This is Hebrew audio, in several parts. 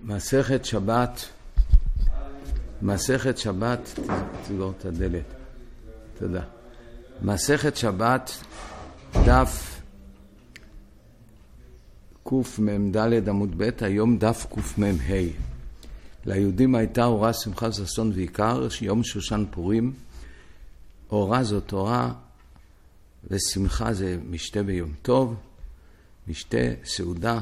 מסכת שבת, תסגור את הדלת. תודה. מסכת שבת, דף קמ"ד עמוד ב', היום דף קמ"ה. ליהודים הייתה אורה, שמחה, ששון ועיקר, יום שושן פורים. אורה זו תורה ושמחה זה משתה ביום טוב, משתה, סעודה,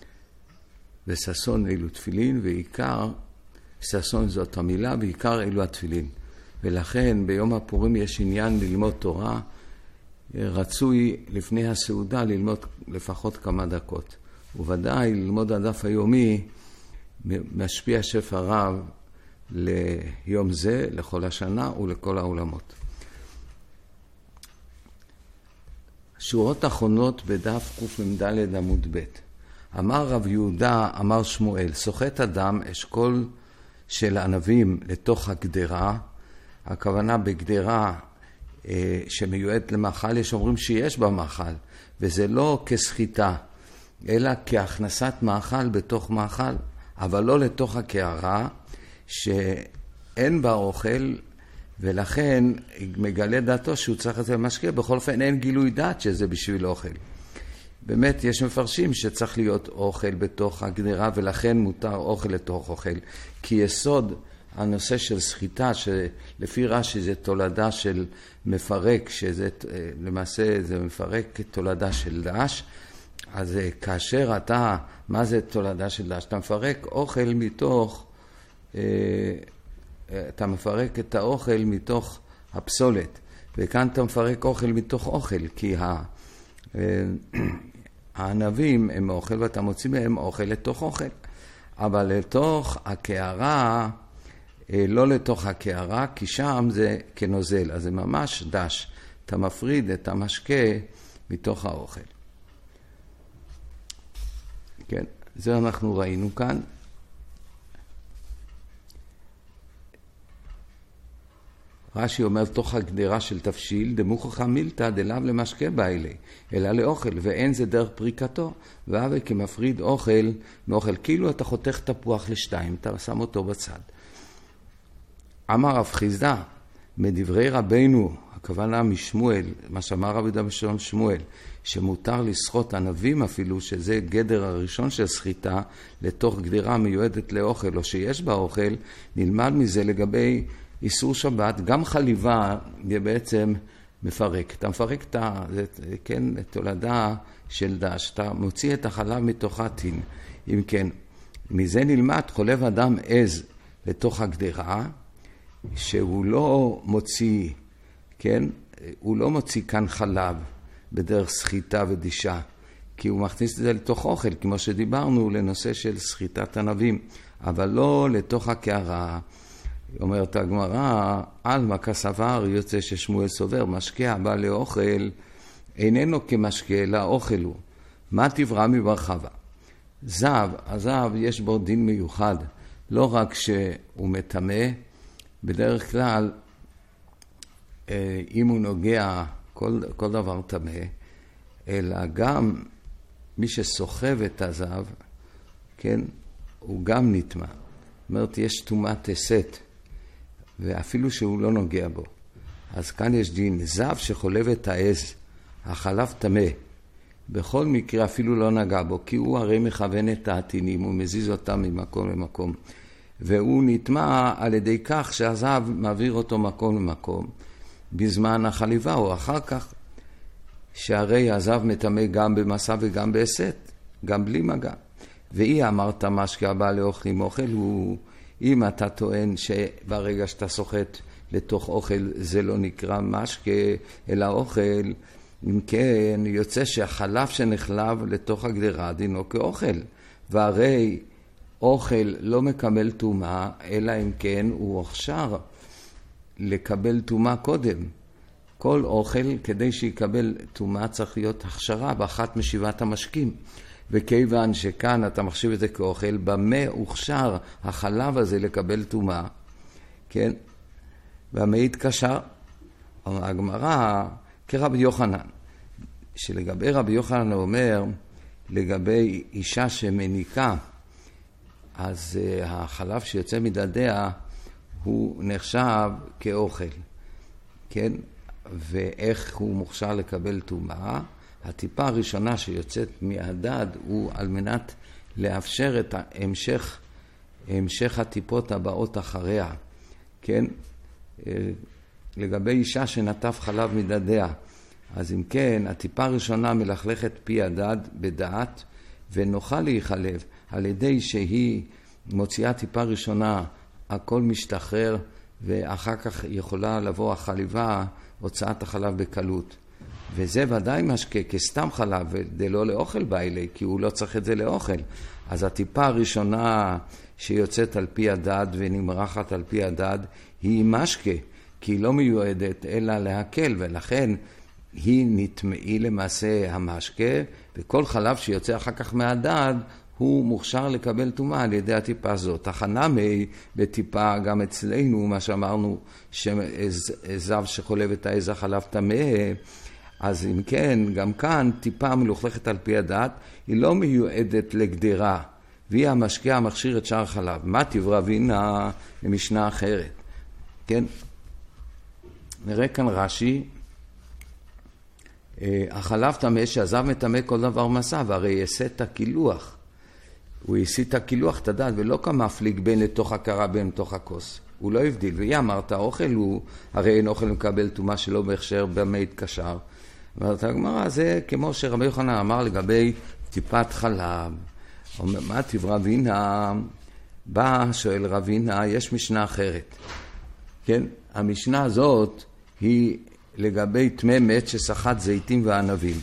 וששון אלו תפילין, ועיקר, ששון זאת המילה, ועיקר אלו התפילין. ולכן ביום הפורים יש עניין ללמוד תורה, רצוי לפני הסעודה ללמוד לפחות כמה דקות. וודאי ללמוד הדף היומי משפיע שפע רב ליום זה, לכל השנה ולכל העולמות. שורות אחרונות בדף קמ"ד עמוד ב'. אמר רב יהודה, אמר שמואל, סוחט אדם אשכול של ענבים לתוך הגדרה, הכוונה בגדרה שמיועד למאכל, יש אומרים שיש בה מאכל, וזה לא כסחיטה, אלא כהכנסת מאכל בתוך מאכל, אבל לא לתוך הקערה שאין בה אוכל, ולכן מגלה דעתו שהוא צריך את המשקה, בכל אופן אין גילוי דעת שזה בשביל אוכל. באמת יש מפרשים שצריך להיות אוכל בתוך הגדרה, ולכן מותר אוכל לתוך אוכל. כי יסוד הנושא של סחיטה, שלפי רש"י זה תולדה של מפרק, שזה למעשה זה מפרק תולדה של דש, אז כאשר אתה, מה זה תולדה של דש? אתה מפרק אוכל מתוך, אתה מפרק את האוכל מתוך הפסולת, וכאן אתה מפרק אוכל מתוך אוכל, כי הענבים הם אוכל ואתה מוציא מהם אוכל לתוך אוכל, אבל לתוך הקערה, לא לתוך הקערה, כי שם זה כנוזל, אז זה ממש דש, אתה מפריד את המשקה מתוך האוכל. כן, זה אנחנו ראינו כאן. רש"י אומר, תוך הגדרה של תבשיל, דמוכחה מילתא דלאו למשקה באילי, אלא לאוכל, ואין זה דרך פריקתו, והווה כמפריד אוכל מאוכל, כאילו אתה חותך תפוח לשתיים, אתה שם אותו בצד. אמר רב חיסדא, מדברי רבינו, הכוונה משמואל, מה שאמר רבי יהודה בשם שמואל, שמותר לסחוט ענבים אפילו, שזה גדר הראשון של סחיטה, לתוך גדרה מיועדת לאוכל, או שיש בה אוכל, נלמד מזה לגבי איסור שבת, גם חליבה זה בעצם מפרק. אתה מפרק את תולדה של דש, אתה מוציא את החלב מתוך הטין. אם כן, מזה נלמד חולב אדם עז לתוך הגדרה, שהוא לא מוציא, כן? הוא לא מוציא כאן חלב בדרך סחיטה ודישה, כי הוא מכניס את זה לתוך אוכל, כמו שדיברנו לנושא של סחיטת ענבים, אבל לא לתוך הקערה. אומרת הגמרא, עלמא כסבר, יוצא ששמואל סובר, משקה הבא לאוכל, איננו כמשקה, אלא אוכל הוא. מה תברא מברחבה? זב, הזב יש בו דין מיוחד, לא רק שהוא מטמא, בדרך כלל, אם הוא נוגע כל דבר טמא, אלא גם מי שסוחב את הזב, כן, הוא גם נטמא. זאת אומרת, יש טומאת הסת, ואפילו שהוא לא נוגע בו. אז כאן יש דין, זב שחולב את העז, החלב טמא, בכל מקרה אפילו לא נגע בו, כי הוא הרי מכוון את העטינים, הוא מזיז אותם ממקום למקום, והוא נטמע על ידי כך שהזב מעביר אותו מקום למקום, בזמן החליבה או אחר כך, שהרי הזב מטמא גם במסע וגם בהסת, גם בלי מגע. ואי אמרת משקה הבא לאוכל עם אוכל, אם אתה טוען שברגע שאתה סוחט לתוך אוכל זה לא נקרא משקה אלא אוכל, אם כן יוצא שהחלב שנחלב לתוך הגדרה דינו כאוכל, והרי אוכל לא מקבל טומאה, אלא אם כן הוא הוכשר לקבל טומאה קודם. כל אוכל כדי שיקבל טומאה צריך להיות הכשרה באחת משבעת המשקים. וכיוון שכאן אתה מחשיב את זה כאוכל, במה הוכשר החלב הזה לקבל טומאה, כן? במה התקשר? הגמרא כרבי יוחנן, שלגבי רבי יוחנן אומר, לגבי אישה שמניקה, אז החלב שיוצא מדדיה הוא נחשב כאוכל, כן? ואיך הוא מוכשר לקבל טומאה? הטיפה הראשונה שיוצאת מהדד הוא על מנת לאפשר את המשך הטיפות הבאות אחריה, כן? לגבי אישה שנטף חלב מדדיה, אז אם כן, הטיפה הראשונה מלכלכת פי הדד בדעת, ונוכל להיחלב על ידי שהיא מוציאה טיפה ראשונה, הכל משתחרר, ואחר כך יכולה לבוא החליבה, הוצאת החלב בקלות. וזה ודאי משקה כסתם חלב, וזה לא לאוכל בעילי, כי הוא לא צריך את זה לאוכל. אז הטיפה הראשונה שיוצאת על פי הדד ונמרחת על פי הדד, היא משקה, כי היא לא מיועדת אלא להקל, ולכן היא למעשה המשקה, וכל חלב שיוצא אחר כך מהדד, הוא מוכשר לקבל טומאה על ידי הטיפה הזאת. החנמי בטיפה גם אצלנו, מה שאמרנו, זב שחולב את העז החלב טמא, אז אם כן, גם כאן טיפה מלוכלכת על פי הדעת, היא לא מיועדת לגדרה, והיא המשקה המכשיר את שאר החלב. מה תברא וינה למשנה אחרת? כן? נראה כאן רש"י, החלב טמא שהזב מטמא כל דבר מסע, והרי יעשה את הקילוח. הוא יעשה את הקילוח, את הדעת, ולא כמפליג בין לתוך הקרה בין לתוך הכוס. הוא לא הבדיל. והיא אמרת, האוכל הוא, הרי אין אוכל מקבל טומאה שלא בהכשר במה יתקשר. ואומרת הגמרא, זה כמו שרבי יוחנן אמר לגבי טיפת חלב. אומר, מה תברא וינה? בא, שואל רבינה, יש משנה אחרת. כן? המשנה הזאת היא לגבי טמא מת שסחט זיתים וענבים.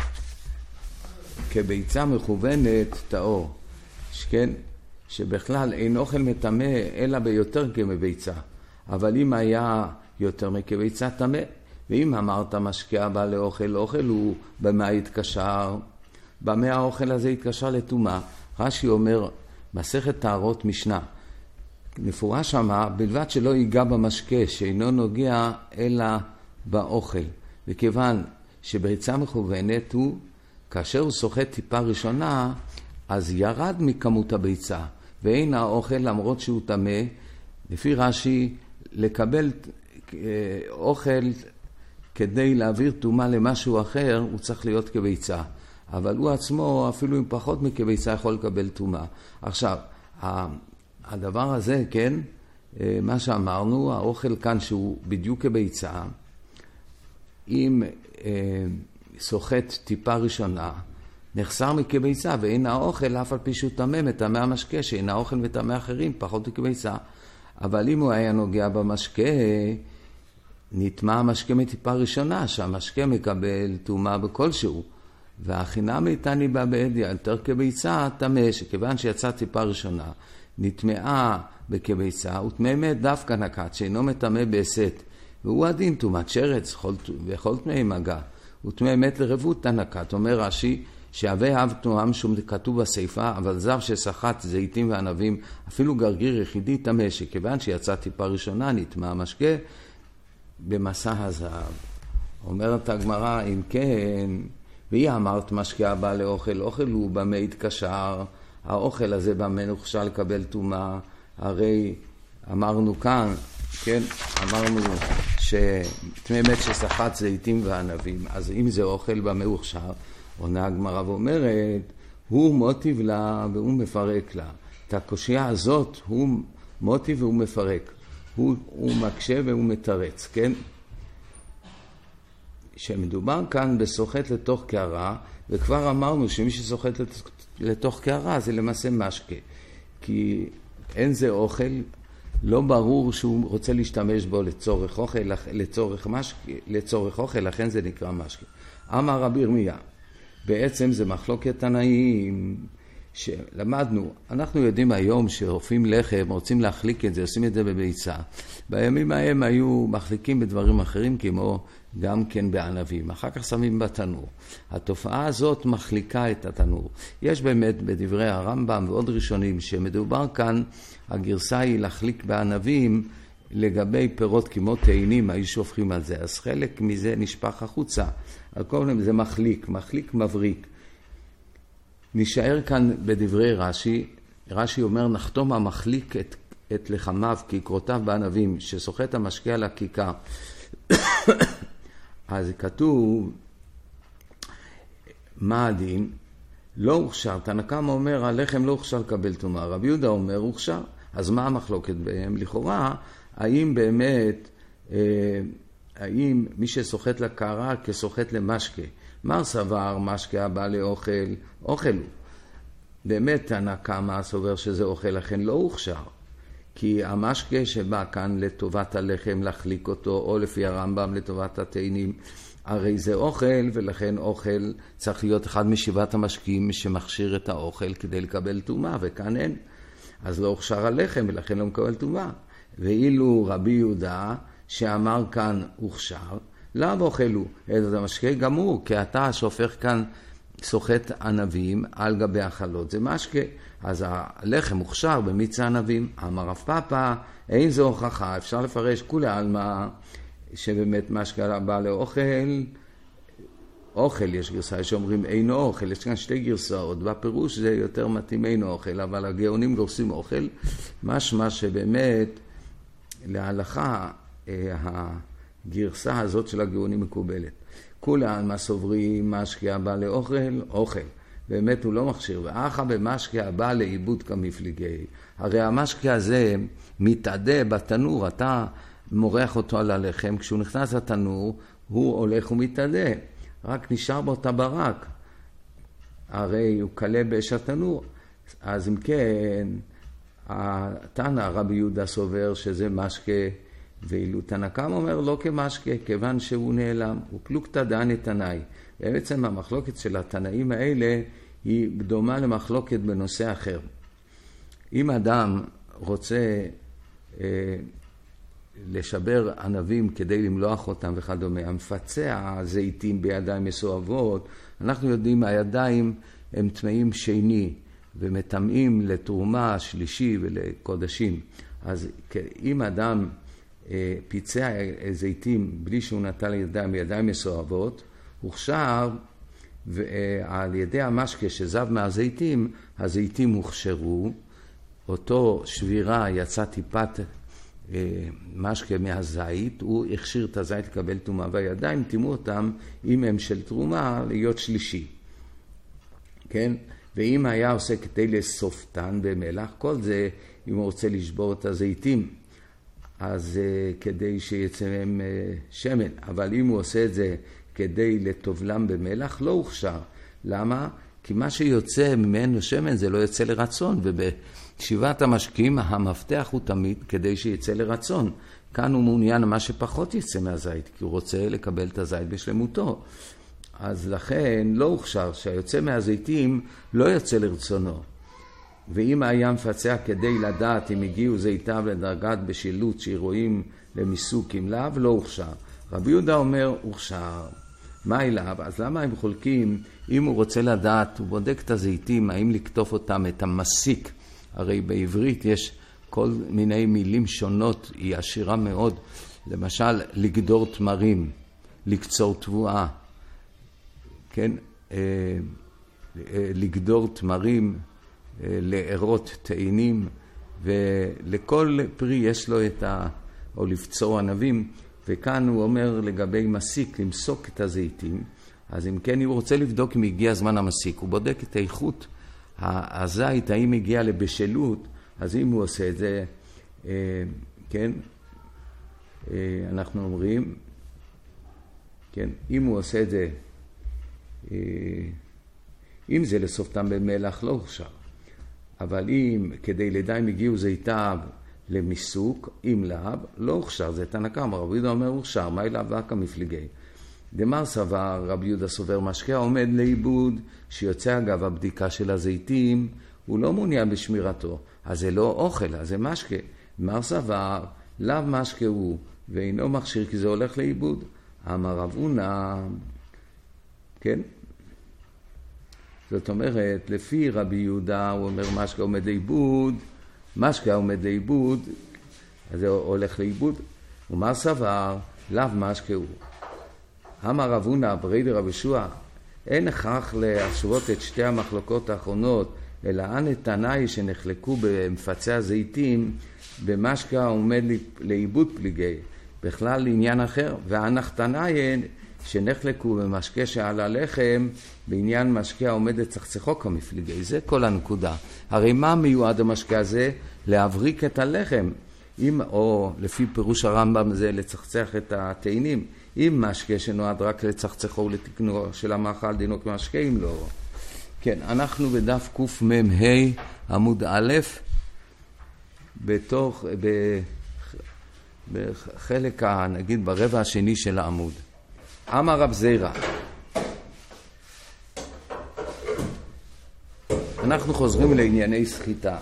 כביצה מכוונת טהור. כן? שבכלל אין אוכל מטמא אלא ביותר כמביצה. אבל אם היה יותר מכביצה טמא, ואם אמרת משקה הבא לאוכל, אוכל הוא במה יתקשר, במה האוכל הזה יתקשר לטומאה. רש"י אומר, מסכת טהרות משנה, מפורש שמה, בלבד שלא ייגע במשקה, שאינו נוגע אלא באוכל. וכיוון שביצה מכוונת הוא, כאשר הוא סוחט טיפה ראשונה, אז ירד מכמות הביצה, ואין האוכל למרות שהוא טמא, לפי רש"י, לקבל אוכל כדי להעביר טומאה למשהו אחר, הוא צריך להיות כביצה. אבל הוא עצמו, אפילו אם פחות מכביצה, יכול לקבל טומאה. עכשיו, הדבר הזה, כן, מה שאמרנו, האוכל כאן שהוא בדיוק כביצה, אם סוחט טיפה ראשונה, נחסר מכביצה, ואין האוכל, אף על פי שהוא טמא, מטמא המשקה, שאין האוכל מטמא אחרים, פחות מכביצה. אבל אם הוא היה נוגע במשקה, נטמא המשקה מטיפה ראשונה, שהמשקה מקבל טומאה בכלשהו. והחינם איתני בה בעדיה, יותר כביצה, טמא, שכיוון שיצא טיפה ראשונה, נטמאה בכביצה, וטמא מת דווקא נקט, שאינו מטמא בהסת. והוא הדין טומאת שרץ, וכל טמאי מגע. וטמא מת לרבות נקט. אומר רש"י, שהווה אב תנועה משום כתוב בסעיפה, אבל זב שסחט זיתים וענבים, אפילו גרגיר יחידי טמא, שכיוון שיצא טיפה ראשונה, נטמא המשקה במסע הזהב. אומרת הגמרא, אם כן, והיא אמרת משקה הבא לאוכל, אוכל הוא במה יתקשר, האוכל הזה במה נוכשר לקבל טומאה, הרי אמרנו כאן, כן, אמרנו שטמא מת שסחט זיתים וענבים, אז אם זה אוכל במה הוכשר, עונה הגמרא ואומרת, הוא מוטיב לה והוא מפרק לה. את הקושיה הזאת הוא מוטיב והוא מפרק. הוא מקשה והוא מתרץ, כן? שמדובר כאן בסוחט לתוך קערה, וכבר אמרנו שמי שסוחט לתוך קערה זה למעשה משקה. כי אין זה אוכל, לא ברור שהוא רוצה להשתמש בו לצורך אוכל, לצורך אוכל, לכן זה נקרא משקה. אמר רבי ירמיה, בעצם זה מחלוקת תנאים שלמדנו. אנחנו יודעים היום שאופים לחם, רוצים להחליק את זה, עושים את זה בביצה. בימים ההם היו מחליקים בדברים אחרים, כמו גם כן בענבים. אחר כך שמים בתנור. התופעה הזאת מחליקה את התנור. יש באמת בדברי הרמב"ם ועוד ראשונים שמדובר כאן, הגרסה היא להחליק בענבים לגבי פירות כמו תאנים, היו שופכים על זה. אז חלק מזה נשפך החוצה. על כל מיני זה מחליק מבריק. נשאר כאן בדברי רש"י, רש"י אומר, נחתום המחליק את לחמיו כיכרותיו בענבים, שסוחט המשקה על הכיכר. אז כתוב, מה הדין? לא הוכשר. תנא קמא אומר, הלחם לא הוכשר לקבל טומאה. רבי יהודה אומר, הוכשר. אז מה המחלוקת בהם? לכאורה, האם באמת, האם מי שסוחט לקערה כסוחט למשקה? מר סבר, משקה הבא לאוכל, אוכל הוא. באמת תנא קמא סובר שזה אוכל, לכן לא הוכשר. כי המשקה שבא כאן לטובת הלחם להחליק אותו, או לפי הרמב"ם לטובת התאנים, הרי זה אוכל, ולכן אוכל צריך להיות אחד משבעת המשקים שמכשיר את האוכל כדי לקבל טומאה, וכאן אין. אז לא הוכשר הלחם, ולכן לא מקבל טומאה. ואילו רבי יהודה, שאמר כאן הוכשר, לאו אוכל הוא, את המשקה גם הוא, כי אתה שהופך כאן סוחט ענבים על גבי החלות, זה משקה. אז הלחם מוכשר במיץ הענבים. אמר רב פאפא, אין זו הוכחה, אפשר לפרש כולי עלמא, שבאמת משקה בא לאוכל, אוכל, יש גרסה שאומרים אינו אוכל, יש כאן שתי גרסאות, בפירוש זה יותר מתאים אינו אוכל, אבל הגאונים גורסים אוכל, משמע שבאמת להלכה הגרסה הזאת של הגאונים מקובלת. כולם מה סוברים, משקה בא לאוכל, אוכל. באמת הוא לא מכשיר, ואחר במשקה הבא לאיבוד כמפליגי. הרי המשקה הזה מתעדה בתנור, אתה מורח אותו על הלחם, כשהוא נכנס לתנור, הוא הולך ומתעדה, רק נשאר בו טברק, הרי הוא קלה באש התנור. אז אם כן, התנא רבי יהודה סובר שזה משקה, ואילו תנא קמא אומר לא כמשקה, כיוון שהוא נעלם, הוא פלוגתא דעני תנאי. בעצם המחלוקת של התנאים האלה היא דומה למחלוקת בנושא אחר. אם אדם רוצה לשבר ענבים כדי למלוח אותם וכדומה, המפצע זיתים בידיים מסואבות, אנחנו יודעים הידיים הם טמאים שני ומטמאים לתרומה שלישי ולקודשים. אז אם אדם פיצע זיתים בלי שהוא נטל ידיים מסואבות, הוכשר, ועל ידי המשקה שזב מהזיתים, הזיתים הוכשרו, אותו שבירה יצא טיפת משקה מהזית, הוא הכשיר את הזית לקבל טומאה, והידיים טימו אותם, אם הם של תרומה, להיות שלישי. כן? ואם היה עושה כדי לסופתן במלח, כל זה, אם הוא רוצה לשבור את הזיתים, אז כדי שיצא מהם שמן. אבל אם הוא עושה את זה כדי לטובלם במלח, לא הוכשר. למה? כי מה שיוצא ממנו שמן זה לא יוצא לרצון, ובשבעת המשקים המפתח הוא תמיד כדי שיצא לרצון. כאן הוא מעוניין מה שפחות יצא מהזית, כי הוא רוצה לקבל את הזית בשלמותו. אז לכן לא הוכשר שהיוצא מהזיתים לא יוצא לרצונו. ואם היה מפצע כדי לדעת אם הגיעו זיתיו לדרגת בשלות שרואים למיסוק עם לאו, לא הוכשר. רבי יהודה אומר הוכשר. מה אליו? אז למה הם חולקים? אם הוא רוצה לדעת, הוא בודק את הזיתים, האם לקטוף אותם, את המסיק. הרי בעברית יש כל מיני מילים שונות, היא עשירה מאוד. למשל, לגדור תמרים, לקצור תבואה. כן? לגדור תמרים, לערות תאנים, ולכל פרי יש לו או לבצור ענבים, וכאן הוא אומר לגבי מסיק, למסוק את הזיתים. אז אם כן, הוא רוצה לבדוק אם הגיע זמן המסיק, הוא בודק את האיכות הזית, האם הגיע לבשלות, אז אם הוא עושה את זה, כן, אנחנו אומרים, כן, אם הוא עושה את זה, אם זה לסופתם במלח, לא הוכשר. אבל אם כדי לדע אם הגיעו זיתיו למיסוק, אם לאו, לא הוכשר. זה תנא קמא, רבי יהודה אומר הוכשר, מה אליו ואקא מפליגי. דמר סבר, רבי יהודה סובר, משקה עומד לאיבוד, שיוצא אגב הבדיקה של הזיתים, הוא לא מעוניין בשמירתו, אז זה לא אוכל, אז זה משקה. מר סבר, לאו משקה הוא, ואינו מכשיר כי זה הולך לאיבוד. אמר רב הונא, כן? זאת אומרת, לפי רבי יהודה, הוא אומר משקה עומד לאיבוד, משקה עומד לאיבוד, אז זה הולך לאיבוד. ומר סבר, לאו משקה הוא. אמר רב הונא, ברי דרבי יהושע, אין הכרח להשוות את שתי המחלוקות האחרונות, אלא הנתנאי שנחלקו במפצי הזיתים, במשקה עומד לאיבוד פליגי, בכלל לעניין אחר, והנחתנאי שנחלקו במשקה שעל הלחם, בעניין משקה העומד לצחצחו כמפליגי. זה כל הנקודה. הרי מה מיועד המשקה הזה? להבריק את הלחם, או לפי פירוש הרמב"ם זה לצחצח את התאנים. אם משקה שנועד רק לצחצחו ולתקנו של המאכל דינו כמשקה, אם לא. כן, אנחנו בדף קמ"ה עמוד א', בחלק, נגיד ברבע השני של העמוד. אמר רב זירא, אנחנו חוזרים לענייני סחיטה.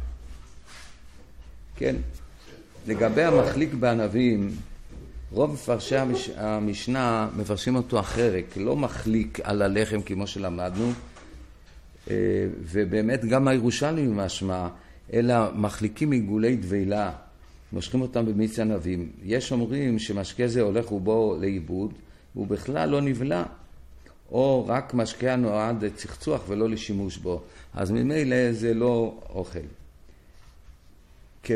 כן, לגבי המחליק בענבים, רוב מפרשי המשנה מפרשים אותו אחרת, לא מחליק על הלחם כמו שלמדנו, ובאמת גם הירושלמי משמע, אלא מחליקים עיגולי דבילה, מושכים אותם במיץ ענבים. יש אומרים שמשקה זה הולך ובו לאיבוד, הוא בכלל לא נבלע, או רק משקה נועד לצחצוח ולא לשימוש בו. אז ממילא זה לא אוכל. כן,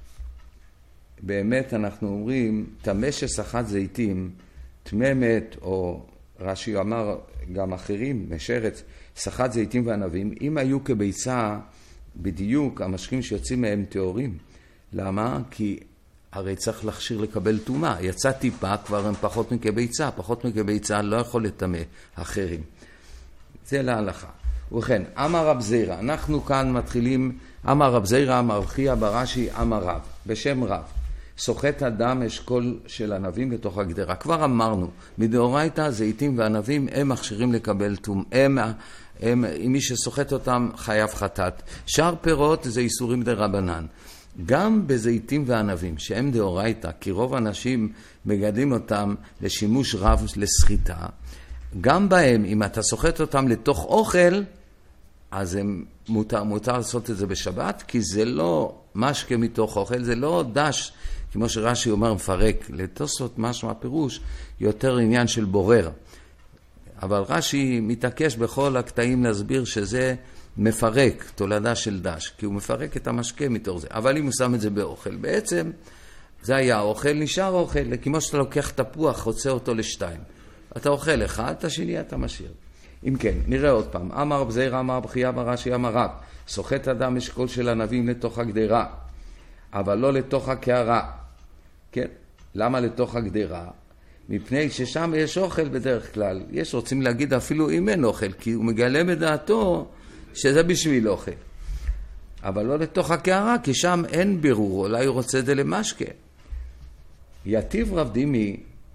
באמת אנחנו אומרים, טמא שסחט זיתים, טמא מת, או רש"י אמר גם אחרים, משרץ, סחט זיתים וענבים, אם היו כביצה, בדיוק המשקים שיוצאים מהם טהורים. למה? כי הרי צריך להכשיר לקבל טומאה. יצא טיפה, כבר הם פחות מכביצה. פחות מכביצה לא יכול לטמא אחרים. זה להלכה. ובכן, אמר רב זירא, אנחנו כאן מתחילים, אמר רב זירא, אמר חייא ברש"י, אמר רב, בשם רב. סוחט אדם אשכול של ענבים בתוך הגדרה. כבר אמרנו, מדאורייתא זיתים וענבים הם מכשירים לקבל טומאה. מי שסוחט אותם חייב חטאת. שאר פירות זה איסורים דרבנן. גם בזיתים וענבים, שהם דאורייתא, כי רוב האנשים מגדלים אותם לשימוש רב לסחיטה, גם בהם, אם אתה סוחט אותם לתוך אוכל, אז מותר לעשות את זה בשבת, כי זה לא משקה מתוך אוכל, זה לא דש, כמו שרש"י אומר מפרק, לתוספות משמע פירוש, יותר עניין של בורר. אבל רש"י מתעקש בכל הקטעים להסביר שזה מפרק, תולדה של דש, כי הוא מפרק את המשקה מתוך זה. אבל אם הוא שם את זה באוכל, בעצם זה היה אוכל, נשאר אוכל, כמו שאתה לוקח תפוח, רוצה אותו לשתיים. אתה אוכל אחד, את השני אתה משאיר. אם כן, נראה עוד פעם. אמר רב זירא, אמר חייא ברש"י, אמר רב, סוחט אדם אשכול של ענבים לתוך הגדרה, אבל לא לתוך הקערה. כן? למה לתוך הגדרה? מפני ששם יש אוכל בדרך כלל. יש רוצים להגיד אפילו אם אין אוכל, כי הוא מגלה בדעתו שזה בשביל אוכל. אבל לא לתוך הקערה, כי שם אין בירור, אולי הוא רוצה את זה למשקה. יתיב רב דימי,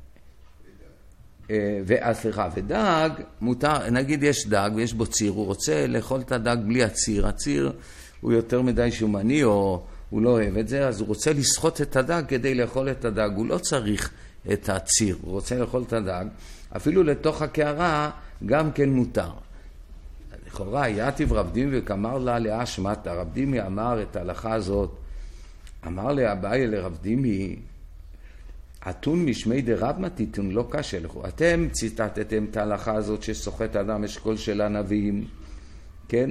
ודג, מותר, נגיד יש דג ויש בו ציר, הוא רוצה לאכול את הדג בלי הציר, הציר הוא יותר מדי שומני או הוא לא אוהב את זה, אז הוא רוצה לסחוט את הדג כדי לאכול את הדג, הוא לא צריך את הציר, הוא רוצה לאכול את הדג, אפילו לתוך הקערה גם כן מותר. לכאורה, יתיב רב דימי וכאמר לה להשמטה, רב דימי אמר את ההלכה הזאת, אמר לאביי לרב דימי, אתון משמי דרבנא תיתון לא קשה לכו. אתם ציטטתם את ההלכה הזאת שסוחט אדם אשכול של ענבים, כן?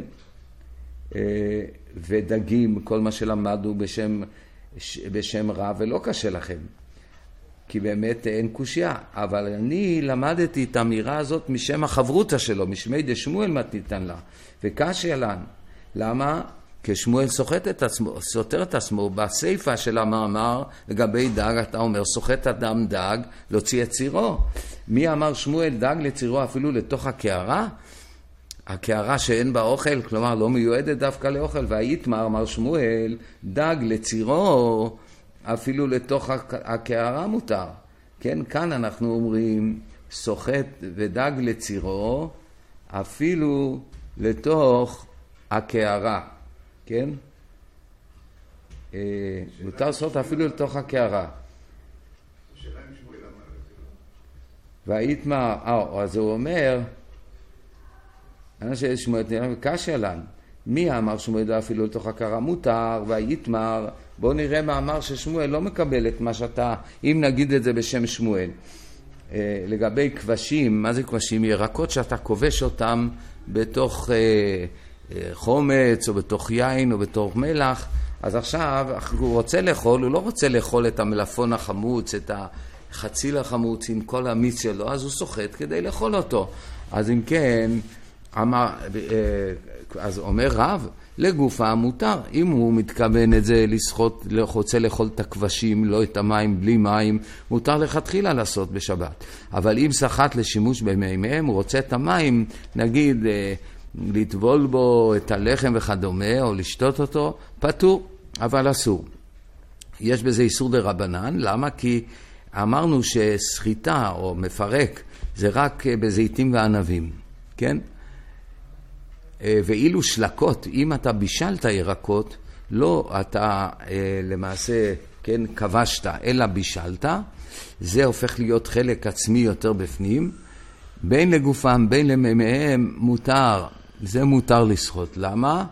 ודגים, כל מה שלמדנו בשם רב, ולא קשה לכם. כי באמת אין קושיה. אבל אני למדתי את האמירה הזאת משם החברותא שלו, משמי דשמואל מתניתן לה. וקשה לן. למה? כשמואל סוחט את עצמו, סותר את עצמו, בסיפא של המאמר לגבי דג, אתה אומר, סוחט אדם דג, להוציא את צירו. מי אמר שמואל דג לצירו אפילו לתוך הקערה? הקערה שאין בה אוכל, כלומר לא מיועדת דווקא לאוכל, והיתמר אמר שמואל, דג לצירו, אפילו לתוך הקערה מותר. כן, כאן אנחנו אומרים, סוחט ודג לצירו, אפילו לתוך הקערה. כן? מותר לעשות אפילו לתוך הקערה. השאלה אם שמואל אמר את זה. והיתמר, אז הוא אומר, שמואל קשה לן, מי אמר שמואל אפילו לתוך הקערה? מותר, והיתמר, בואו נראה מה אמר ששמואל לא מקבל את מה שאתה, אם נגיד את זה בשם שמואל. לגבי כבשים, מה זה כבשים? ירקות שאתה כובש אותם בתוך חומץ או בתוך יין או בתוך מלח, אז עכשיו הוא רוצה לאכול, הוא לא רוצה לאכול את המלפון החמוץ, את החציל החמוץ עם כל המיץ שלו, אז הוא סוחט כדי לאכול אותו. אז אם כן, אז אומר רב, לגופה מותר. אם הוא מתכוון את זה לסחוט, רוצה לאכול את הכבשים, לא את המים, בלי מים, מותר לכתחילה לעשות בשבת. אבל אם סחט לשימוש במימיהם, הוא רוצה את המים, נגיד, לטבול בו את הלחם וכדומה, או לשתות אותו, פטור, אבל אסור. יש בזה איסור דרבנן, למה? כי אמרנו שסחיטה או מפרק זה רק בזיתים וענבים, כן? ואילו שלקות, אם אתה בישלת ירקות, לא אתה למעשה, כן, כבשת, אלא בישלת, זה הופך להיות חלק עצמי יותר בפנים, בין לגופם, בין למימיהם, מותר, זה מותר לשחוט. למה?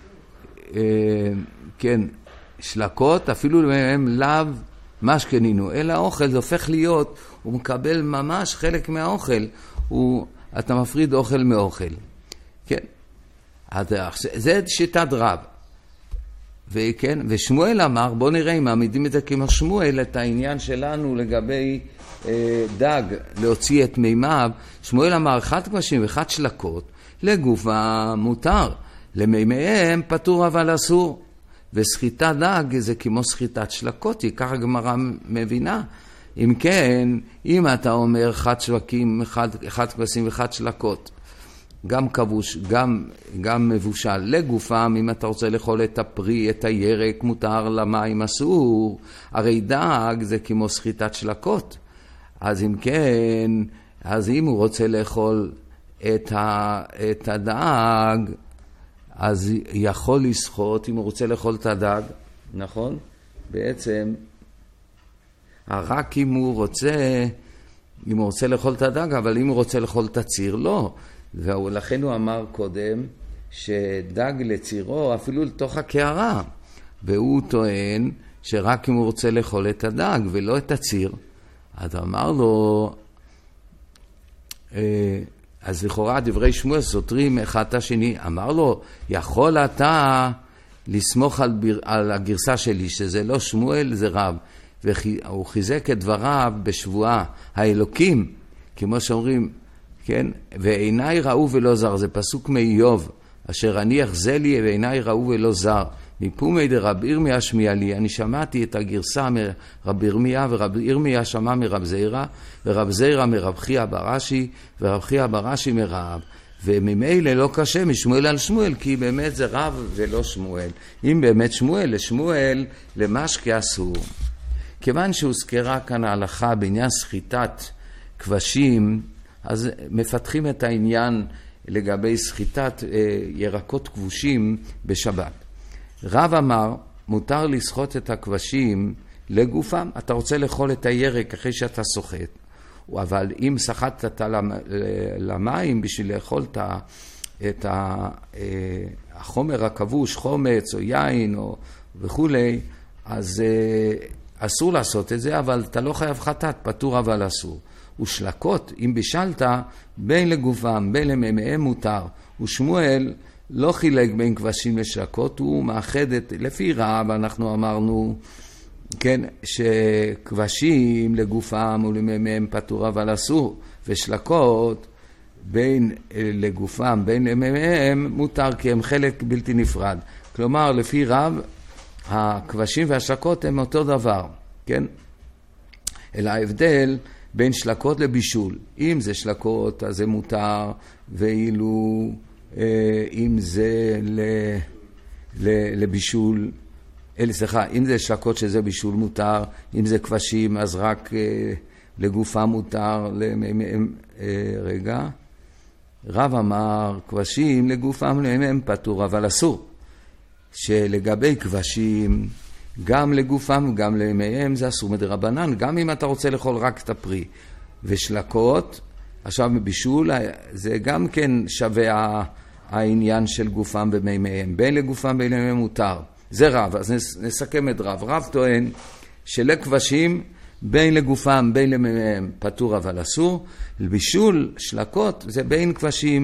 כן, שלקות, אפילו למימיהם לאו משכנינו, אלא האוכל, זה הופך להיות, הוא מקבל ממש חלק מהאוכל, אתה מפריד אוכל מאוכל. כן, זה שיטת רב. וכן, ושמואל אמר, בוא נראה אם מעמידים את זה כמו שמואל, את העניין שלנו לגבי דג, להוציא את מימיו. שמואל אמר, 1 כבשים ו1 שלקות, לגופה מותר, למימיהם פטור אבל אסור. וסחיטת דג זה כמו סחיטת שלקות, היא ככה גמרא מבינה. אם כן, אם אתה אומר 1 שווקים, 1 כבשים ו1 שלקות, גם כבוש, גם מבושל לגופם, אם אתה רוצה לאכול את הפרי, את הירק, מותר, למים אסור. הרי דג זה כמו סחיטת שלקות. אז אם כן, אז אם הוא רוצה לאכול את הדג, אז יכול לסחוט, אם הוא רוצה לאכול את הדג, נכון? בעצם, רק אם הוא רוצה לאכול את הדג, אבל אם הוא רוצה לאכול את הציר, לא. ולכן הוא אמר קודם שדג לצירו אפילו לתוך הקערה, והוא טוען שרק אם הוא רוצה לאכול את הדג ולא את הציר. אז אמר לו, אז לכאורה דברי שמואל סותרים אחד את השני. אמר לו, יכול אתה לסמוך על הגרסה שלי שזה לא שמואל, זה רב. והוא חיזק את דבריו בשבועה האלוקים, כמו שאומרים, כן? ועיניי ראו ולא זר, זה פסוק מאיוב, אשר אני אחזה לי ועיניי ראו ולא זר. מפומי דרב ירמיה שמיע לי, אני שמעתי את הגרסה מרב ירמיה, ורב ירמיה שמע מרב זירא, ורב זירא מרב חייא ברש"י, ורב חייא ברש"י מרב. וממילא לא קשה משמואל על שמואל, כי באמת זה רב ולא שמואל. אם באמת שמואל, לשמואל למשקה אסור. כיוון שהוזכרה כאן ההלכה בעניין סחיטת כבשים, אז מפתחים את העניין לגבי סחיטת ירקות כבושים בשבת. רב אמר, מותר לסחוט את הכבשים לגופם. אתה רוצה לאכול את הירק אחרי שאתה סוחט, אבל אם סחטת למים בשביל לאכול את החומר הכבוש, חומץ או יין או וכולי, אז אסור לעשות את זה, אבל אתה לא חייב חטאת, פטור אבל אסור. ושלקות, אם בישלת, בין לגופם, בין למימיהם מותר. ושמואל לא חילק בין כבשים לשלקות, הוא מאחד את, לפי רב אנחנו אמרנו, כן, שכבשים לגופם ולמימיהם פטור אבל אסור, ושלקות בין לגופם, בין למימיהם מותר, כי הם חלק בלתי נפרד. כלומר, לפי רב, הכבשים והשלקות הם אותו דבר, כן? אלא ההבדל בין שלקות לבישול. אם זה שלקות, אז זה מותר, ואילו אם זה לבישול, אם זה שלקות שזה בישול מותר, אם זה כבשים, אז רק לגופה מותר. רגע, רב אמר, כבשים לגופם הם פטור, אבל אסור. שלגבי כבשים, גם לגופם וגם לימיהם זה אסור מדרבנן, גם אם אתה רוצה לאכול רק את הפרי. נסקות, עכשיו מבישול, זה גם כן שווה העניין של גופם ומימיהם. בין לגופם בין למימיהם מותר. זה רב, אז נסכם את רב. רב טוען שלכבשים בין לגופם בין למימיהם פטור אבל אסור. לבישול, שלקות, זה בין כבשים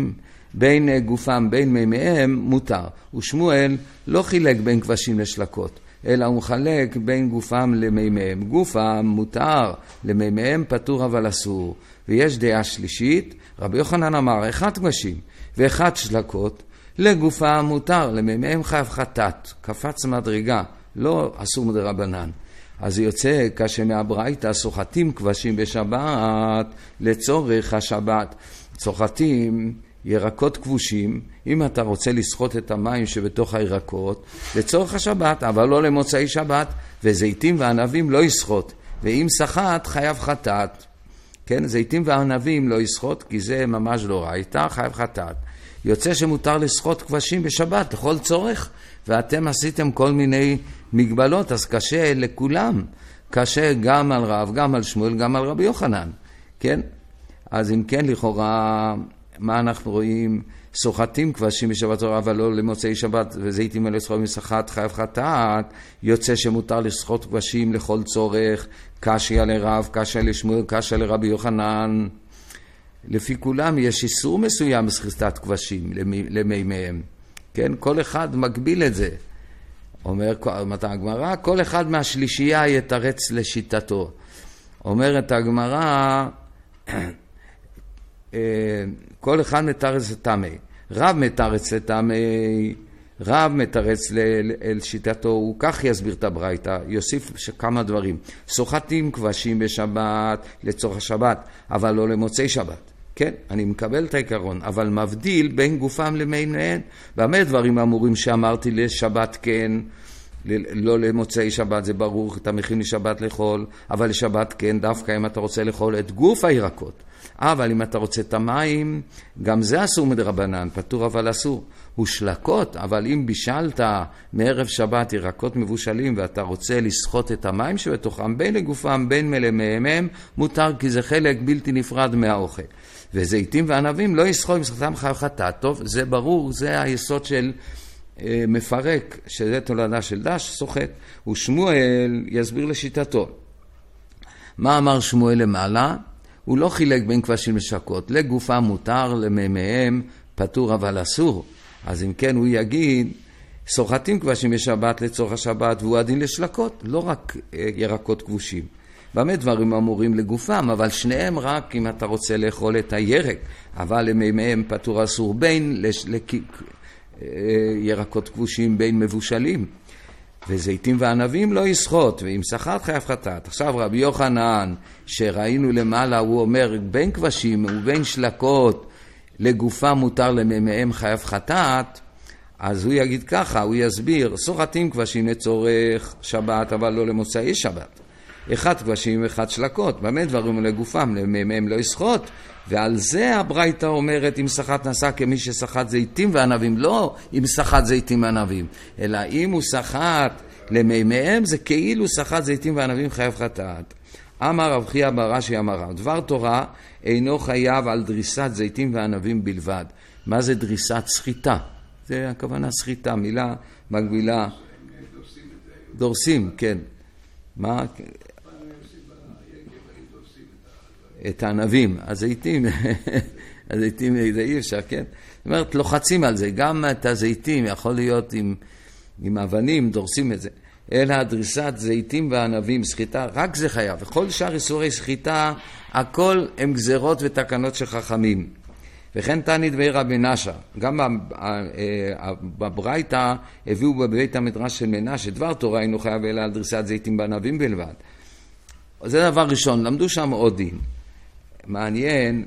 בין גופם בין מימיהם מותר. ושמואל לא חילק בין כבשים לשלקות, אלא הוא מחלק בין גופם למימיהם. גופם מותר, למימיהם פטור אבל אסור. ויש דעה שלישית, רבי יוחנן אמר 1 כבשים ו1 שלקות, לגופם מותר, למימיהם חייב חטאת, קפץ מדרגה, לא אסור מדרבנן. אז יוצא כשמהברייתא סוחטים כבשים בשבת לצורך השבת. סוחטים ירקות כבושים, אם אתה רוצה לסחוט את המים שבתוך הירקות, לצורך השבת, אבל לא למוצאי שבת, וזיתים וענבים לא יסחוט, ואם סחט חייב חטאת. כן, זיתים וענבים לא יסחוט, כי זה ממש לא ראיתה, חייב חטאת. יוצא שמותר לסחוט כבשים בשבת לכל צורך, ואתם עשיתם כל מיני מגבלות, אז קשה לכולם. קשה גם על רב, גם על שמואל, גם על רבי יוחנן. כן? אז אם כן, לכאורה, מה אנחנו רואים? סוחטים כבשים בשבת תורה, אבל לא למוצאי שבת, וזיתים לא יסחוט מסחט, חייב חטאת. יוצא שמותר לסחוט כבשים לכל צורך, קשיא לרב, קשיא לשמואל, קשיא לרבי יוחנן. לפי כולם יש איסור מסוים בסחיטת כבשים למימיהם. כן? כל אחד מגביל את זה. אומרת הגמרא, כל אחד מהשלישייה יתרץ לשיטתו. אומרת הגמרא, כל אחד מתרץ לטמא. רב מתרץ לטמא, רב מתרץ לשיטתו, הוא כך יסביר את הברייתא, יוסיף כמה דברים. סוחטים כבשים בשבת לצורך השבת, אבל לא למוצאי שבת. כן, אני מקבל את העיקרון, אבל מבדיל בין גופם למימיהם. והמה דברים אמורים שאמרתי לשבת כן, לא למוצאי שבת, זה ברור, אתה מכין לשבת לאכול, אבל לשבת כן, דווקא אם אתה רוצה לאכול את גוף הירקות. אבל אם אתה רוצה את המים, גם זה אסור מדרבנן, פטור אבל אסור. הוא שלקות, אבל אם בישלת מערב שבת ירקות מבושלים, ואתה רוצה לסחוט את המים שבתוכם, בין לגופם, בין מלמיהם, מותר, כי זה חלק בלתי נפרד מהאוכל. וזיתים וענבים לא יסחוט מסחטם חייב חטאת. טוב, זה ברור, זה היסוד של מפרק, שזה תולדה של דש, סוחט. ושמואל יסביר לשיטתו. מה אמר שמואל למעלה? הוא לא חילק בין כבשים לשקות. לגופם מותר, למימיהם פטור אבל אסור. אז אם כן הוא יגיד, סוחטים כבשים בשבת לצורך השבת, והוא הדין לשלקות, לא רק ירקות כבושים. באמת דברים אמורים לגופם, אבל שניהם רק אם אתה רוצה לאכול את הירק, אבל למימיהם פטור אסור בין ירקות כבושים בין מבושלים. וזיתים וענבים לא יסחוט, ואם סחט חייב חטאת. עכשיו רבי יוחנן, שראינו למעלה, הוא אומר בין כבשים ובין שלקות לגופם מותר, למימיהם חייב חטאת. אז הוא יגיד ככה, הוא יסביר, סוחטים כבשים לצורך שבת, אבל לא למוצאי שבת. 1 כבשים ו1 שלקות, באמת דברים לגופם, למימיהם לא יסחוט. ועל זה הברייתא אומרת, אם סחט נסע כמי שסחט זיתים וענבים, לא אם סחט זיתים וענבים, אלא אם הוא סחט למימיהם, זה כאילו סחט זיתים וענבים חייב חטאת. אמר רב חייא בר רש"י אמר רב, דבר תורה אינו חייב על דריסת זיתים וענבים בלבד. מה זה דריסת סחיטה? זה הכוונה סחיטה, מילה מקבילה. דורסים, כן. מה? את הענבים, הזיתים, הזיתים זה אי אפשר, כן? זאת אומרת, לוחצים על זה, גם את הזיתים יכול להיות עם אבנים, דורסים את זה. אלא דריסת זיתים וענבים, סחיטה, רק זה חייב. וכל שאר איסורי סחיטה, הכל הם גזרות ותקנות של חכמים. וכן תענית רבי נשה, גם בברייתא הביאו בבית המדרש של מנשה, דבר תורה אינו חייב אלא על דריסת זיתים וענבים בלבד. זה דבר ראשון, למדו שם עוד דין. מעניין,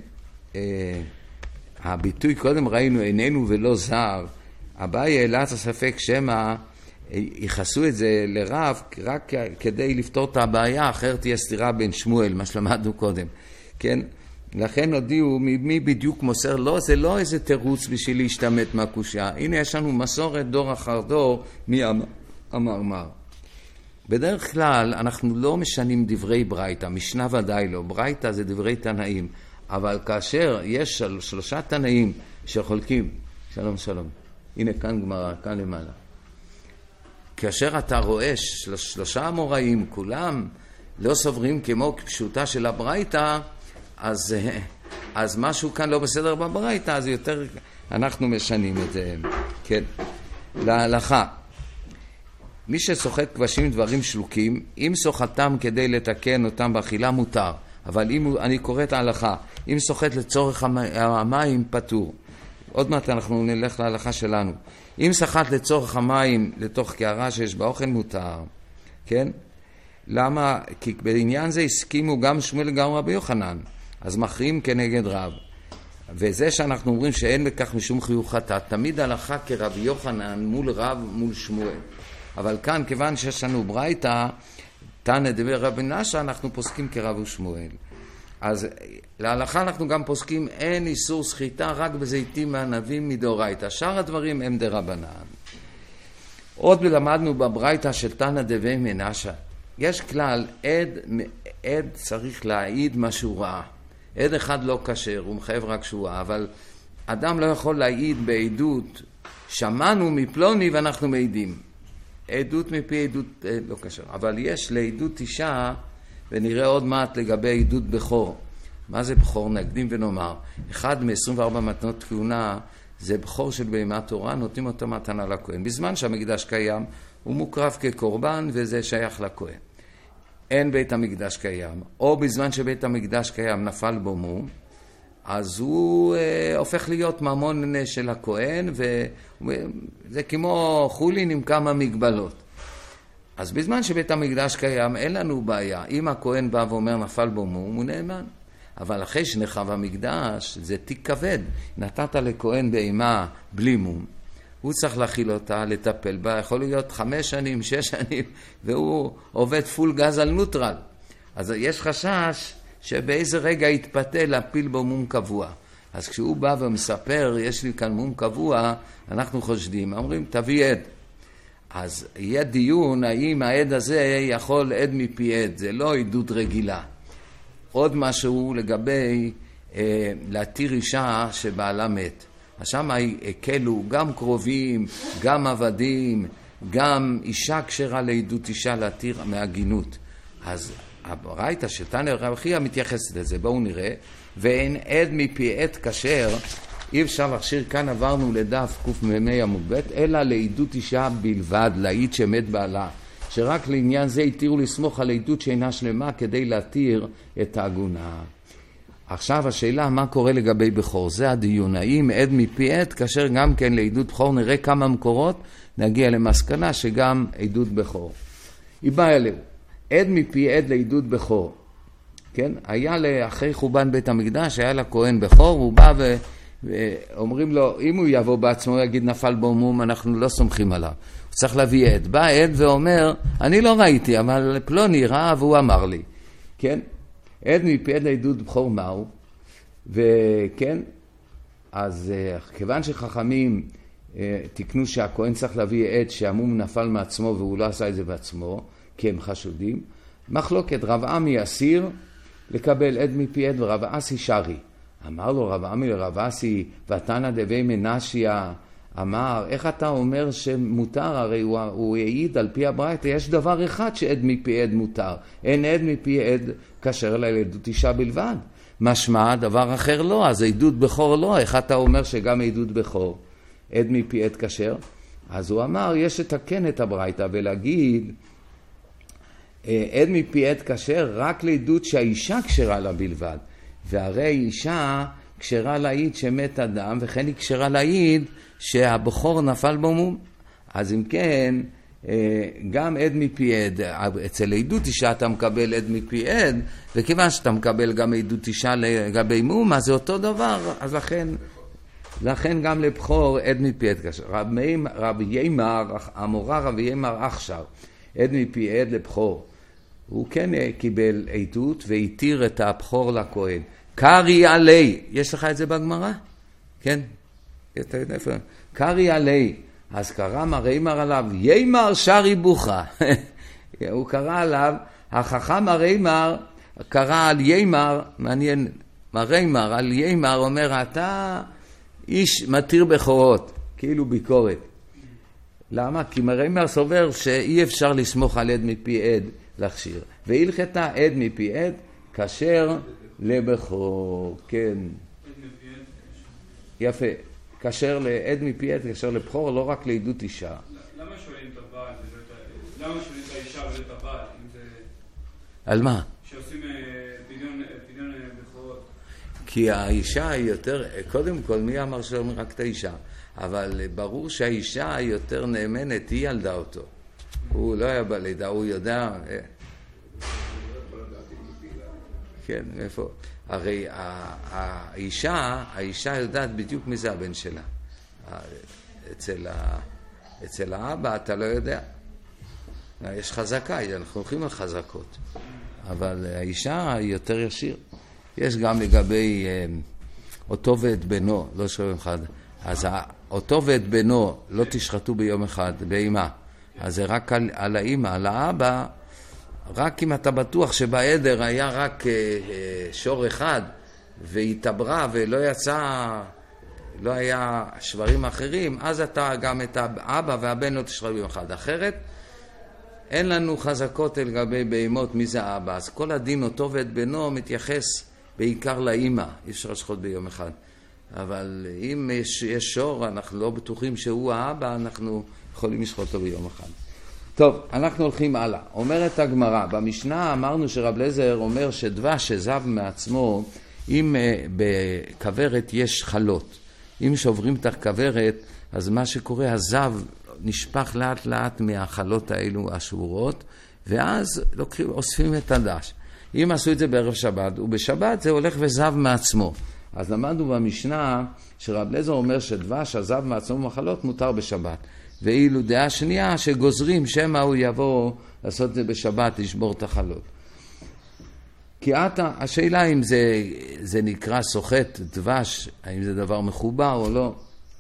הביטוי קודם ראינו איננו ולא זר, אביי העלה את הספק שמא ייחסו את זה לרב רק כדי לפתור את הבעיה, אחרת תהיה סתירה בין שמואל, מה שלמדנו קודם, כן? לכן הודיעו מי בדיוק מוסר, לא, זה לא איזה תירוץ בשביל להשתמט מהקושיה, הנה יש לנו מסורת דור אחר דור, מי אמר. בדרך כלל אנחנו לא משנים דברי ברייתא, משנה ודאי לא, ברייתא זה דברי תנאים, אבל כאשר יש 3 תנאים שחולקים, שלום שלום, הנה כאן גמרא, כאן למעלה. כאשר אתה רואה 3 אמוראים, כולם לא סוברים כמו פשוטה של הברייתא, אז משהו כאן לא בסדר בברייתא, אז יותר אנחנו משנים את זה, כן. להלכה, מי שסוחט כבשים דברים שלוקים, אם סוחטם כדי לתקן אותם באכילה מותר, אבל אם אני קורא את ההלכה, אם סוחט לצורך המים פטור. עוד מעט אנחנו נלך להלכה שלנו. אם סחט לצורך המים לתוך קערה שיש באוכל מותר, כן? למה? כי בעניין זה הסכימו גם שמואל וגם רבי יוחנן, אז מכריעים כנגד רב. וזה שאנחנו אומרים שאין בכך משום חיוב חטאת, תמיד הלכה כרבי יוחנן מול רב מול שמואל. אבל כאן, כיוון שיש לנו ברייתא, תנא דבר רבי נשא, אנחנו פוסקים כרב ושמואל. אז להלכה אנחנו גם פוסקים אין איסור סחיטה רק בזיתים מענבים מדאורייתא. שאר הדברים הם דרבנן. עוד למדנו בברייתא של תנא דבר מנשא. יש כלל, עד צריך להעיד מה שהוא ראה. עד אחד לא כשר, הוא מחייב רק שהוא ראה, אבל אדם לא יכול להעיד בעדות, שמענו מפלוני ואנחנו מעידים. עדות מפי עדות לא כשר. אבל יש לעדות אישה, ונראה עוד מעט לגבי עדות בכור. מה זה בכור? נקדים ונאמר. אחד מ-24 מתנות כהונה זה בכור של בהמת תורה, נותנים אותו מתנה לכהן. בזמן שהמקדש קיים, הוא מוקרב כקורבן וזה שייך לכהן. אין בית המקדש קיים, או בזמן שבית המקדש קיים נפל בו מום, אז הוא הופך להיות ממון של הכהן, וזה כמו חולין עם כמה מגבלות. אז בזמן שבית המקדש קיים אין לנו בעיה. אם הכהן בא ואומר נפל בו מום, הוא נאמן. אבל אחרי שנחרב המקדש, זה תיק כבד. נתת לכהן בהמה בלי מום, הוא צריך להכיל אותה, לטפל בה, יכול להיות 5 שנים, 6 שנים, והוא עובד פול גז על נוטרל. אז יש חשש שבאיזה רגע יתפתה להפיל בו מום קבוע. אז כשהוא בא ומספר, יש לי כאן מום קבוע, אנחנו חושדים, אומרים, תביא עד. אז יהיה דיון, האם העד הזה יכול עד מפי עד, זה לא עדות רגילה. עוד משהו לגבי להתיר אישה שבעלה מת. אז שם הקלו גם קרובים, גם עבדים, גם אישה כשרה לעדות אישה להתיר מהגינות. אז הברייתא של תנא רבי חייא מתייחסת לזה, בואו נראה. ואין עד מפי עד כשר, אי אפשר להכשיר, כאן עברנו לדף קמ"ה עמוד ב', אלא לעדות אישה בלבד, להעיד שמת בעלה. שרק לעניין זה התירו לסמוך על עדות שאינה שלמה כדי להתיר את העגונה. עכשיו השאלה מה קורה לגבי בכור, זה הדיון, האם עד מפי עד כאשר גם כן לעדות בכור, נראה כמה מקורות, נגיע למסקנה שגם עדות בכור. היא באה אליו, עד מפי עד לעדות בכור, כן? היה אחרי חורבן בית המקדש, היה לכהן בכור, הוא בא ואומרים לו, אם הוא יבוא בעצמו, יגיד נפל בו מום, אנחנו לא סומכים עליו. הוא צריך להביא עד. בא עד ואומר, אני לא ראיתי, אבל פלוני ראה והוא אמר לי. כן? עד מפי עד לעדות בכור מהו? וכן, אז כיוון שחכמים תקנו שהכהן צריך להביא עד שהמום נפל מעצמו והוא לא עשה את זה בעצמו, כי הם חשודים, מחלוקת רב עמי אסיר לקבל עד מפי עד ורב אסי שרי. אמר לו רב עמי לרב אסי, ותנא דבי מנשיה, אמר, איך אתה אומר שמותר? הרי הוא העיד על פי הברייתא, יש דבר אחד שעד מפי עד מותר, אין עד מפי עד כשר לעדות אישה בלבד. משמע דבר אחר לא, אז עדות בכור לא, איך אתה אומר שגם עדות בכור עד מפי עד כשר? אז הוא אמר, יש לתקן את הברייתא ולהגיד, עד מפי עד כשר רק לעדות שהאישה כשרה לה בלבד, והרי אישה כשרה להעיד שמת אדם, וכן היא כשרה להעיד שהבכור נפל בו מום. אז אם כן, גם עד מפי עד, אצל עדות אישה אתה מקבל עד מפי עד, וכיוון שאתה מקבל גם עדות אישה לגבי מום, אז זה אותו דבר, אז לכן גם לבכור עד מפי עד כשר. רבי יימר, המורה רבי יימר עכשיו, עד מפי עד לבכור. הוא כן קיבל עדות והתיר את הבכור לכהן. קרי עלי, יש לך את זה בגמרא? כן? אתה יודע איפה? קרי עלי, אז קרא מר יימר עליו, יימר שרי בוכה. הוא קרא עליו, החכם מר יימר קרא על יימר, מעניין, מר יימר על יימר אומר, אתה איש מתיר בכורות, כאילו ביקורת. למה? כי מר יימר סובר שאי אפשר לסמוך על עד מפי עד להכשיר. והלכתה עד מפי עד כשר לבכור. כן. יפה. כשר לעד מפי עד, כשר לבחור, לא רק לעדות אישה. למה שואלים את הבעל? למה שואלים את האישה ולא את הבעל? על מה? שעושים פדיון בכורות. כי האישה היא יותר, קודם כל מי אמר שאומרים רק את האישה, אבל ברור שהאישה היא יותר נאמנת, היא ילדה אותו. הוא לא היה בלידה, הוא יודע... כן, איפה? הרי האישה יודעת בדיוק מי זה הבן שלה. אצל האבא אתה לא יודע. יש חזקה, אנחנו הולכים על חזקות. אבל האישה היא יותר ישיר. יש גם לגבי אותו ואת בנו, לא שואלים אחד. אז אותו ואת בנו לא תשחטו ביום אחד, באמא. אז זה רק על האמא, על האבא, רק אם אתה בטוח שבעדר היה רק שור אחד, והתעברה ולא יצא, לא היה שברים אחרים, אז אתה גם את האבא והבן לא תשחט ביום אחד. אחרת, אין לנו חזקות לגבי בהמות מי זה האבא. אז כל הדין אותו ואת בנו מתייחס בעיקר לאמא, אי אפשר לשחוט ביום אחד. אבל אם יש שור, אנחנו לא בטוחים שהוא האבא, אנחנו יכולים לשחוט אותו ביום אחד. טוב, אנחנו הולכים הלאה. אומרת הגמרא, במשנה אמרנו שרב אליעזר אומר שדבש שזב מעצמו, אם בכוורת יש חלות. אם שוברים את הכוורת, אז מה שקורה, הזב נשפך לאט לאט מהחלות האלו השבורות, ואז אוספים את הדש. אם עשו את זה בערב שבת, ובשבת זה הולך וזב מעצמו. אז למדנו במשנה שרב אליעזר אומר שדבש הזב מעצמו מחלות מותר בשבת. ואילו דעה שנייה שגוזרים שמא הוא יבוא לעשות את זה בשבת, לשבור את החלות. כי השאלה אם זה נקרא סוחט דבש, האם זה דבר מחובר או לא.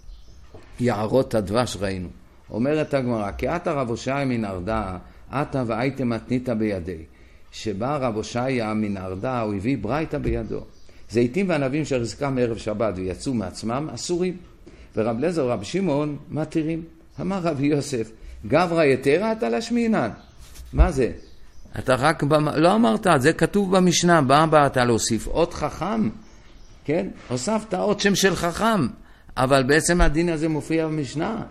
יערות הדבש ראינו. אומרת הגמרא, כי אתה רב הושעיה מן ארדה, אתה והייתם מתנית בידי. שבא רב הושעיה מן ארדה, הוא הביא ברייתא בידו. זיתים וענבים שחזקם מערב שבת ויצאו מעצמם אסורים. ורב אליעזר ורב שמעון מתירים. אמר רבי יוסף, גברא יתרה אתה לשמינן. מה זה? אתה רק לא אמרת, זה כתוב במשנה, בא אתה להוסיף עוד חכם, כן? הוספת עוד שם של חכם, אבל בעצם הדין הזה מופיע במשנה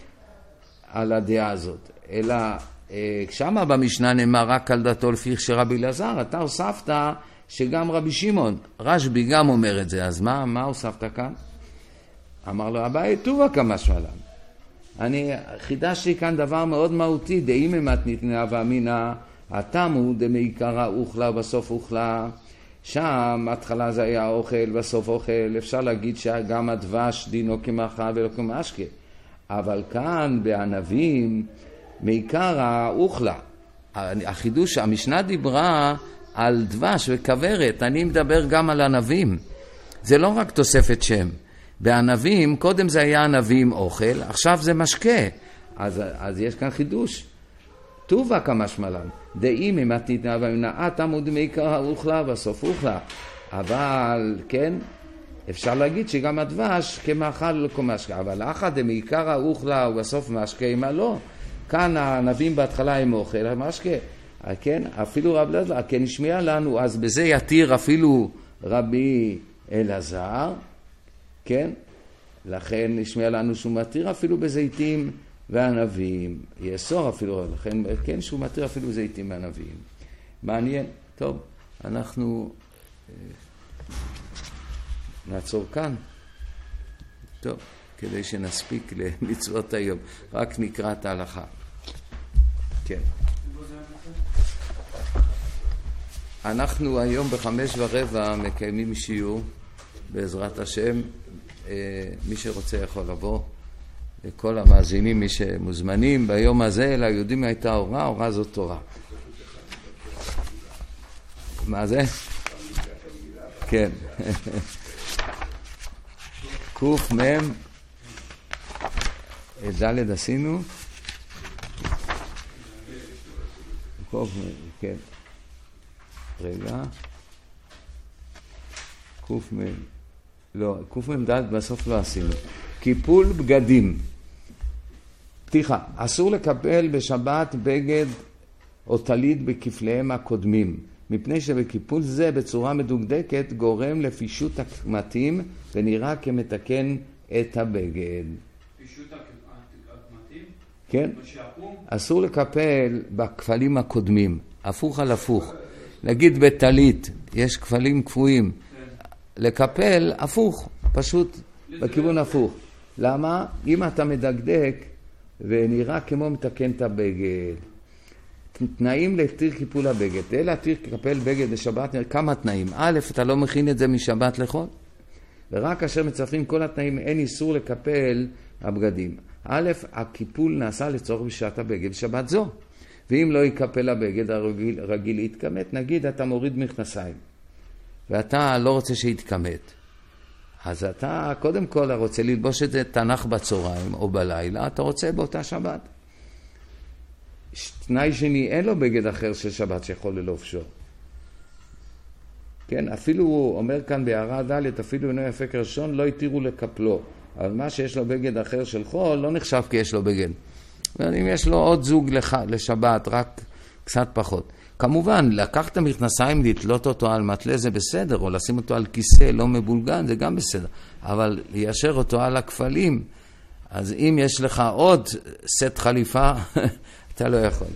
על הדעה הזאת. אלא שמה במשנה נאמר רק על דתו לפי שרבי אלעזר, אתה הוספת שגם רבי שמעון, רשב"י גם אומר את זה, אז מה הוספת כאן? אמר לו, אביי טובה כמשמע לן. אני חידשתי כאן דבר מאוד מהותי, דאם מתניתנה ואמינה, התמו דמעיקרא אוכלה ובסוף אוכלה. שם התחלה זה היה אוכל, בסוף אוכל. אפשר להגיד שגם הדבש דינו כמאכל ולא כמשקה. אבל כאן בענבים מעיקרא אוכלה. החידוש, המשנה דיברה על דבש וכוורת, אני מדבר גם על ענבים. זה לא רק תוספת שם. בענבים, קודם זה היה ענבים אוכל, עכשיו זה משקה. אז יש כאן חידוש. טובה כמשמע לן. דאם מתניתנה ואמינה, תמו דמעיקרא אוכלה בסוף אוכלה. אבל, כן, אפשר להגיד שגם הדבש כמאכל לא כמשקה. אבל אחא דמעיקרא אוכלה ובסוף משקה, מה לא? כאן הענבים בהתחלה הם אוכל, משקה. כן, אפילו רב אלעזר, כן השמיע לנו, אז בזה יתיר אפילו רבי אלעזר, כן? לכן נשמע לנו שהוא מתיר אפילו בזיתים וענבים. יאסור אפילו, לכן כן שהוא מתיר אפילו בזיתים וענבים. מעניין. טוב, אנחנו נעצור כאן. טוב, כדי שנספיק למצוות היום. רק נקרא את ההלכה. כן. אנחנו היום ב5:15 מקיימים שיעור בעזרת השם. מי שרוצה יכול לבוא, כל המאזינים, מי שמוזמנים ביום הזה, ליהודים הייתה הוראה זאת תורה. מה זה? כן. קוף מם ד' עשינו? קוף מם, כן. רגע. קוף מם. לא, קוף מם ד' בסוף לא עשינו. קיפול בגדים. פתיחה. אסור לקבל בשבת בגד או טלית בכפליהם הקודמים. מפני שבקיפול זה בצורה מדוקדקת גורם לפישוט הקמטים ונראה כמתקן את הבגד. פישוט הקמטים? כן? אסור לקפל בכפלים הקודמים, הפוך על הפוך. נגיד בטלית, יש כפלים קפואים. לקפל הפוך, פשוט בכיוון הפוך. למה? אם אתה מדקדק ונראה כמו מתקן את הבגד. תנאים להתיר קיפול הבגד. להתיר קפל בגד לשבת, כמה תנאים. א', אתה לא מכין את זה משבת לחול. ורק כאשר מצרפים כל התנאים, אין איסור לקפל הבגדים. א', הקיפול נעשה לצורך בשעת הבגד שבת זו. ואם לא יקפל הבגד הרגיל להתכמת, נגיד אתה מוריד מכנסיים. ואתה לא רוצה שיתכמת. אז אתה קודם כל רוצה ללבוש את זה תנ"ך בצהריים או בלילה, אתה רוצה באותה שבת. תנאי שני, אין לו בגד אחר של שבת שיכול ללובשו. כן, אפילו הוא אומר כאן בהערה ד' אפילו אינו יפה כראשון, לא התירו לקפלו. אבל מה שיש לו בגד אחר של חול, לא נחשב כי יש לו בגד. אם יש לו עוד זוג לשבת, רק קצת פחות. כמובן, לקח את המכנסיים, לתלות אותו על מטלה זה בסדר, או לשים אותו על כיסא לא מבולגן, זה גם בסדר. אבל ליישר אותו על הכפלים, אז אם יש לך עוד סט חליפה, אתה לא יכול.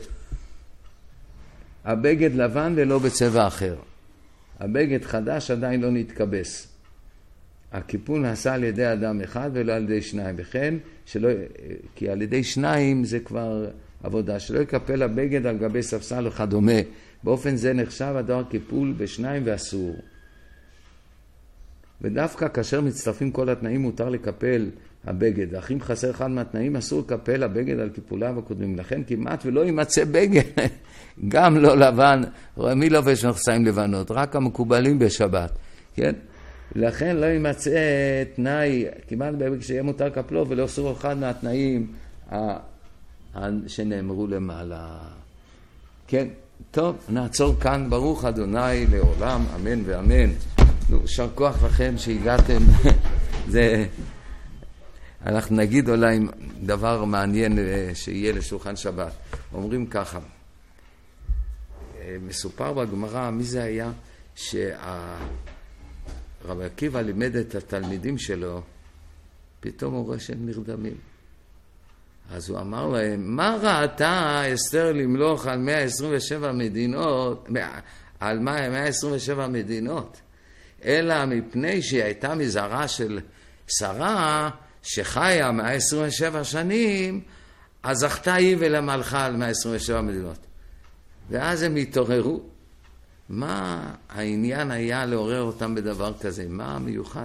הבגד לבן ולא בצבע אחר. הבגד חדש עדיין לא נתקבס. הקיפול נעשה על ידי אדם אחד ולא על ידי שניים. וכן, כי על ידי שניים זה כבר עבודה. שלא יקפל הבגד על גבי ספסל וכדומה. באופן זה נחשב הדבר קיפול בשניים ואסור. ודווקא כאשר מצטרפים כל התנאים מותר לקפל הבגד. אך אם חסר אחד מהתנאים אסור לקפל הבגד על קיפוליו הקודמים. לכן כמעט ולא יימצא בגד. גם לא לבן. מי לובש מכנסיים לבנות? רק המקובלים בשבת. כן? לכן לא יימצא תנאי, כמעט בבגד שיהיה מותר לקפלו ולא אסור אחד מהתנאים שנאמרו למעלה. כן? טוב, נעצור כאן. ברוך אדוני לעולם, אמן ואמן. שר כוח לכם שהגעתם. אנחנו נגיד אולי דבר מעניין שיהיה לשולחן שבת. אומרים ככה, מסופר בגמרא, מי זה היה רבי עקיבא לימד את התלמידים שלו, פתאום הוא רואה שהם נרדמים. אז הוא אמר להם, מה ראתה אסתר למלוך על 127 מדינות, על 127 מדינות? אלא מפני שהיא הייתה מזרעה של שרה שחיה 127 שנים, אז זכתה היא ולמלכה על 127 מדינות. ואז הם התעוררו. מה העניין היה לעורר אותם בדבר כזה? מה המיוחד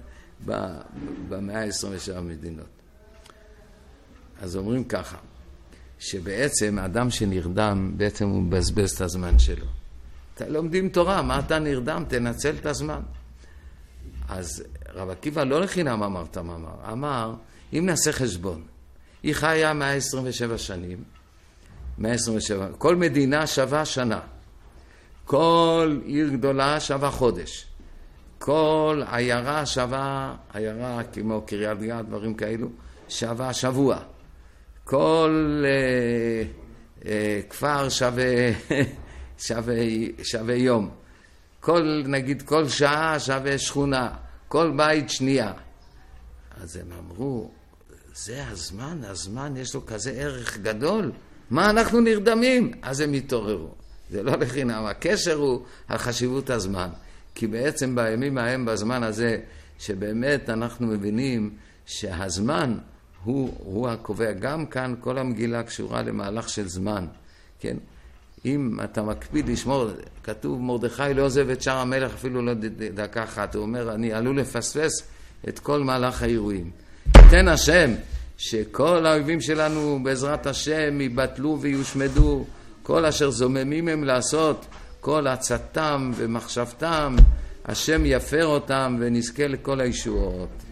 ב-127 מדינות? אז אומרים ככה, שבעצם האדם שנרדם, בעצם הוא מבזבז את הזמן שלו. אתה לומדים תורה, מה אתה נרדם? תנצל את הזמן. אז רב עקיבא לא לחינם אמר את המאמר, אמר, אם נעשה חשבון, היא חיה 127 שנים, 127, כל מדינה שווה שנה, כל עיר גדולה שווה חודש, כל עיירה שווה, עיירה כמו קריית גת, דברים כאלו, שווה שבוע, כל כפר שווה יום, נגיד כל שעה שווה שכונה, כל בית שנייה. אז הם אמרו, זה הזמן יש לו כזה ערך גדול, מה אנחנו נרדמים? אז הם התעוררו. זה לא לחינם, הקשר הוא על חשיבות הזמן. כי בעצם בימים ההם, בזמן הזה, שבאמת אנחנו מבינים שהזמן הוא הקובע. גם כאן כל המגילה קשורה למהלך של זמן. כן? אם אתה מקפיד לשמור, כתוב מרדכי לא עוזב את שער המלך אפילו לא דקה אחת. הוא אומר, אני עלול לפספס את כל מהלך האירועים. תן השם שכל האויבים שלנו בעזרת השם יבטלו ויושמדו. כל אשר זוממים הם לעשות, כל עצתם ומחשבתם, השם יפר אותם ונזכה לכל הישועות.